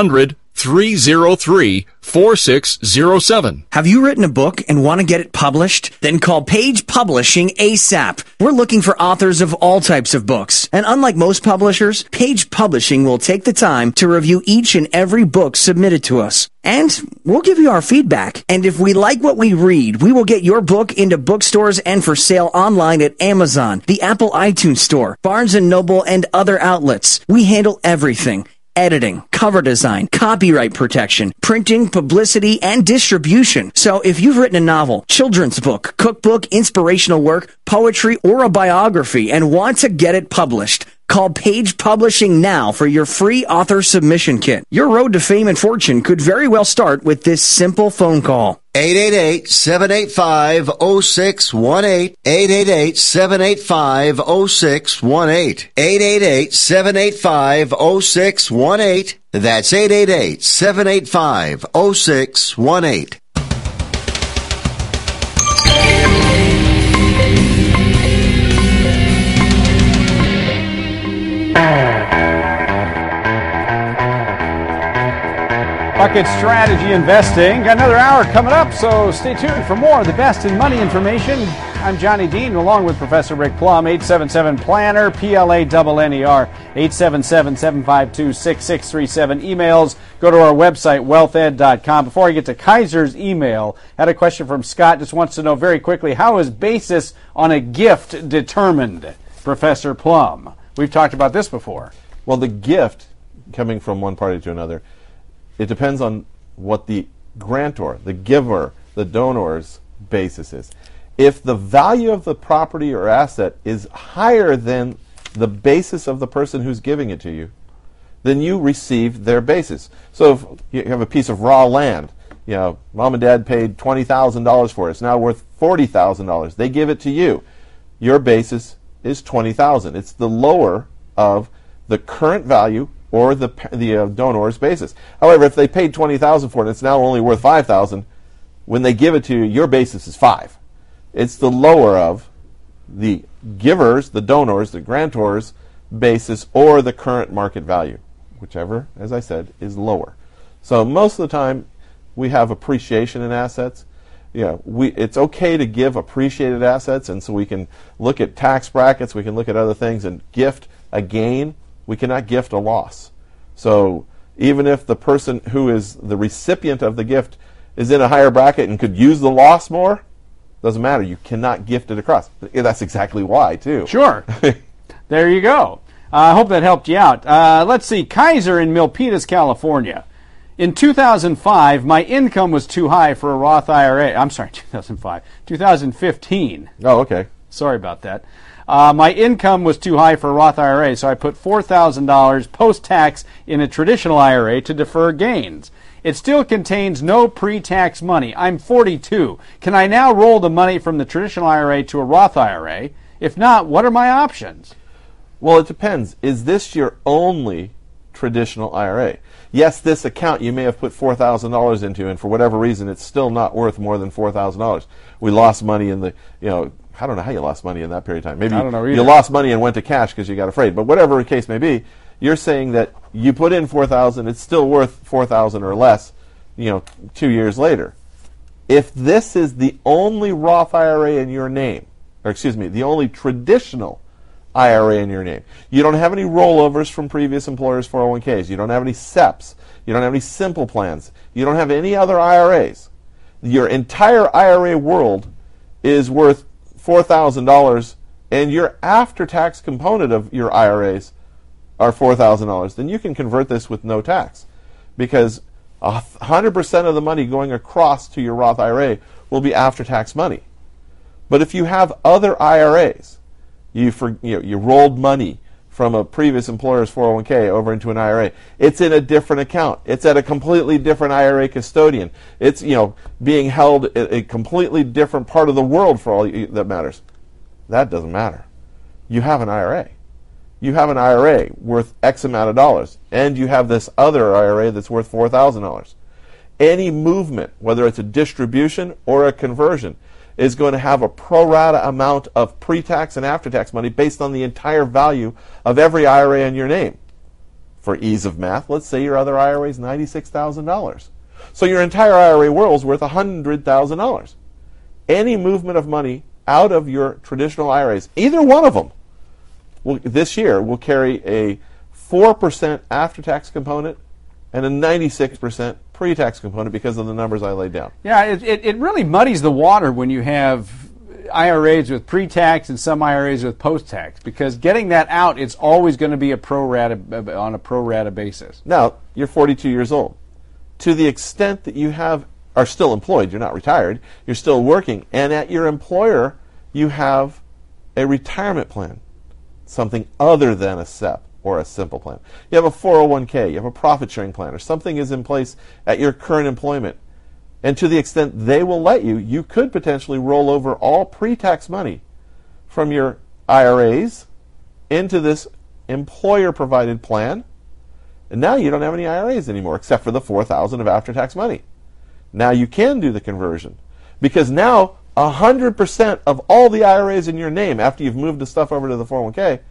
800-303-4607. Have you written a book and want to get it published? Then call Page Publishing ASAP. We're looking for authors of all types of books. And unlike most publishers, Page Publishing will take the time to review each and every book submitted to us. And we'll give you our feedback. And if we like what we read, we will get your book into bookstores and for sale online at Amazon, the Apple iTunes Store, Barnes & Noble, and other outlets. We handle everything. Editing, cover design, copyright protection, printing, publicity, and distribution. So if you've written a novel, children's book, cookbook, inspirational work, poetry, or a biography and want to get it published, call Page Publishing now for your free author submission kit. Your road to fame and fortune could very well start with this simple phone call. 888-785-0618. 888-785-0618. 888-785-0618. That's 888-785-0618. Bucket Strategy Investing. Got another hour coming up, so stay tuned for more of the best in money information. I'm Johnny Dean, along with Professor Rick Plum. 877-PLANNER, PLANNER, 877-752-6637. Emails, go to our website, wealthed.com. Before I get to Kaiser's email, I had a question from Scott. Just wants to know very quickly, how is basis on a gift determined, Professor Plum? We've talked about this before. Well, the gift, coming from one party to another, it depends on what the grantor, the giver, the donor's basis is. If the value of the property or asset is higher than the basis of the person who's giving it to you, then you receive their basis. So if you have a piece of raw land, you know, mom and dad paid $20,000 for it. It's now worth $40,000. They give it to you. Your basis is $20,000. It's the lower of the current value or the donor's basis. However, if they paid $20,000 for it, it's now only worth $5,000. When they give it to you, your basis is $5,000. It's the lower of the giver's, the donor's, the grantor's basis, or the current market value, whichever, as I said, is lower. So most of the time, we have appreciation in assets. It's okay to give appreciated assets, and so we can look at tax brackets, we can look at other things and gift a gain. We cannot gift a loss. So even if the person who is the recipient of the gift is in a higher bracket and could use the loss more, doesn't matter. You cannot gift it across. That's exactly why, too. Sure. There you go. I hope that helped you out. Let's see. Kaiser in Milpitas, California. In 2005, my income was too high for a Roth IRA. I'm sorry, 2005. 2015. Oh, okay. Sorry about that. My income was too high for a Roth IRA, so I put $4,000 post-tax in a traditional IRA to defer gains. It still contains no pre-tax money. I'm 42. Can I now roll the money from the traditional IRA to a Roth IRA? If not, what are my options? Well, it depends. Is this your only traditional IRA? Yes, this account you may have put $4,000 into, and for whatever reason, it's still not worth more than $4,000. We lost money in the, I don't know how you lost money in that period of time. Maybe I don't know either. You lost money and went to cash because you got afraid. But whatever the case may be, you're saying that you put in $4,000, it's still worth $4,000 or less, 2 years later. If this is the only Roth IRA in your name, or excuse me, the only traditional IRA in your name, you don't have any rollovers from previous employers' 401ks, you don't have any SEPs, you don't have any simple plans, you don't have any other IRAs, your entire IRA world is worth $4,000, and your after-tax component of your IRAs are $4,000, then you can convert this with no tax, because 100% of the money going across to your Roth IRA will be after-tax money. But if you have other IRAs, you rolled money from a previous employer's 401k over into an IRA. It's in a different account. It's at a completely different IRA custodian. It's being held at a completely different part of the world for all that matters. That doesn't matter. You have an IRA. You have an IRA worth X amount of dollars, and you have this other IRA that's worth $4,000. Any movement, whether it's a distribution or a conversion, is going to have a pro rata amount of pre-tax and after-tax money based on the entire value of every IRA in your name. For ease of math, let's say your other IRA is $96,000. So your entire IRA world is worth $100,000. Any movement of money out of your traditional IRAs, either one of them, this year will carry a 4% after-tax component and a 96% pre-tax component because of the numbers I laid down. Yeah, it really muddies the water when you have IRAs with pre-tax and some IRAs with post-tax, because getting that out, it's always going to be on a pro rata basis. Now, you're 42 years old. To the extent that you are still employed, you're not retired, you're still working, and at your employer you have a retirement plan, something other than a SEP or a simple plan. You have a 401k, you have a profit sharing plan, or something is in place at your current employment. And to the extent they will let you, you could potentially roll over all pre-tax money from your IRAs into this employer-provided plan. And now you don't have any IRAs anymore, except for the $4,000 of after-tax money. Now you can do the conversion, because now 100% of all the IRAs in your name, after you've moved the stuff over to the 401k,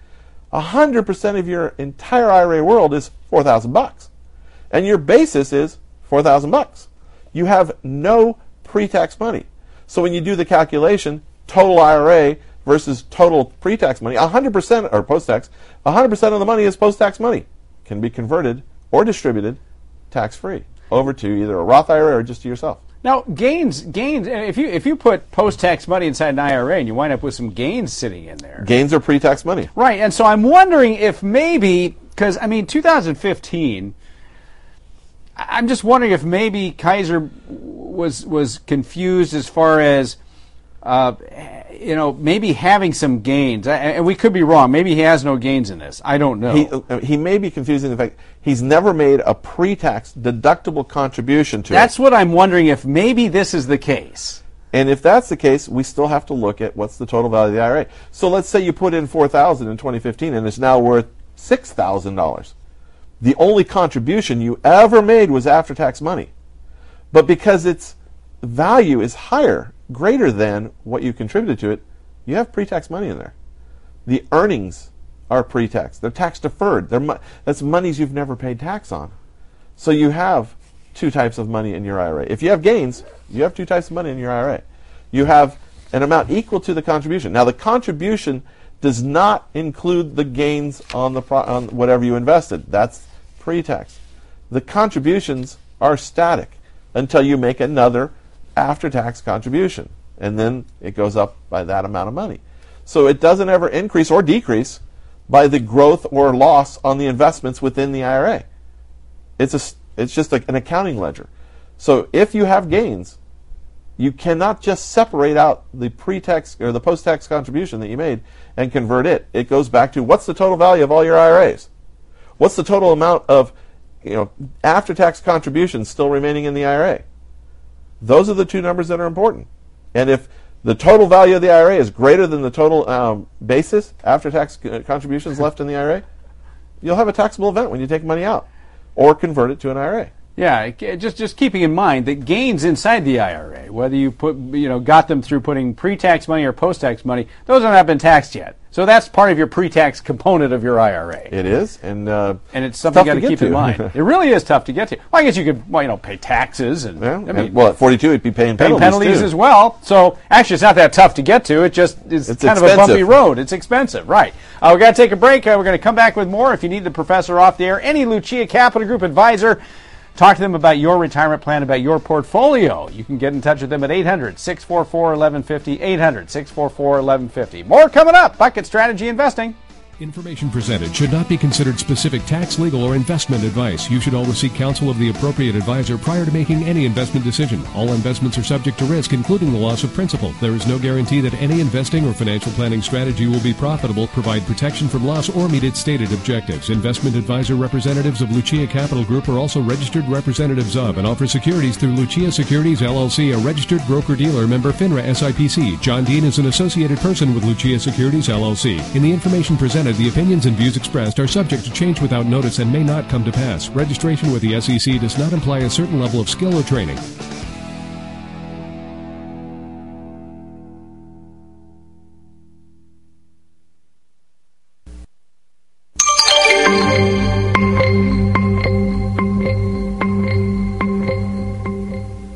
100% of your entire IRA world is $4,000, and your basis is $4,000. You have no pre-tax money. So when you do the calculation, total IRA versus total pre-tax money, 100% or post-tax, 100% of the money is post-tax money. Can be converted or distributed tax-free over to either a Roth IRA or just to yourself. Now, gains. If you put post-tax money inside an IRA and you wind up with some gains sitting in there. Gains are pre-tax money. Right, and so I'm wondering if maybe, because, 2015, I'm just wondering if maybe Kaiser was confused as far as, maybe having some gains. And we could be wrong. Maybe he has no gains in this. I don't know. He may be confusing the fact he's never made a pre-tax deductible contribution to it. That's what I'm wondering, if maybe this is the case. And if that's the case, we still have to look at what's the total value of the IRA. So let's say you put in $4,000 in 2015 and it's now worth $6,000. The only contribution you ever made was after-tax money. But because its value is higher, greater than what you contributed to it, you have pre-tax money in there. The earnings are pre-tax. They're tax-deferred. That's monies you've never paid tax on. So you have two types of money in your IRA. If you have gains, you have two types of money in your IRA. You have an amount equal to the contribution. Now, the contribution does not include the gains on whatever you invested. That's pre-tax. The contributions are static until you make another after-tax contribution, and then it goes up by that amount of money. So it doesn't ever increase or decrease by the growth or loss on the investments within the IRA. It's just an accounting ledger. So if you have gains, you cannot just separate out the pre-tax or the post-tax contribution that you made and convert it. It goes back to what's the total value of all your IRAs? What's the total amount of after-tax contributions still remaining in the IRA? Those are the two numbers that are important. And if the total value of the IRA is greater than the total basis after-tax contributions left in the IRA, you'll have a taxable event when you take money out or convert it to an IRA. Yeah, just keeping in mind that gains inside the IRA, whether you got them through putting pre-tax money or post-tax money, those have not been taxed yet. So that's part of your pre-tax component of your IRA. It is, and it's something you got to keep in mind. It really is tough to get to. Well, I guess you could, pay taxes and at 42, it'd be paying penalties as well. So actually, it's not that tough to get to. It just is kind of a bumpy road. It's expensive, right? We got to take a break. We're going to come back with more. If you need the professor off the air, any Lucia Capital Group advisor, talk to them about your retirement plan, about your portfolio. You can get in touch with them at 800-644-1150, 800-644-1150. More coming up. Bucket Strategy Investing. Information presented should not be considered specific tax, legal, or investment advice. You should always seek counsel of the appropriate advisor prior to making any investment decision. All investments are subject to risk, including the loss of principal. There is no guarantee that any investing or financial planning strategy will be profitable, provide protection from loss, or meet its stated objectives. Investment advisor representatives of Lucia Capital Group are also registered representatives of and offer securities through Lucia Securities LLC, a registered broker-dealer, member FINRA SIPC. John Dean is an associated person with Lucia Securities LLC. In the information presented, the opinions and views expressed are subject to change without notice and may not come to pass. Registration with the SEC does not imply a certain level of skill or training.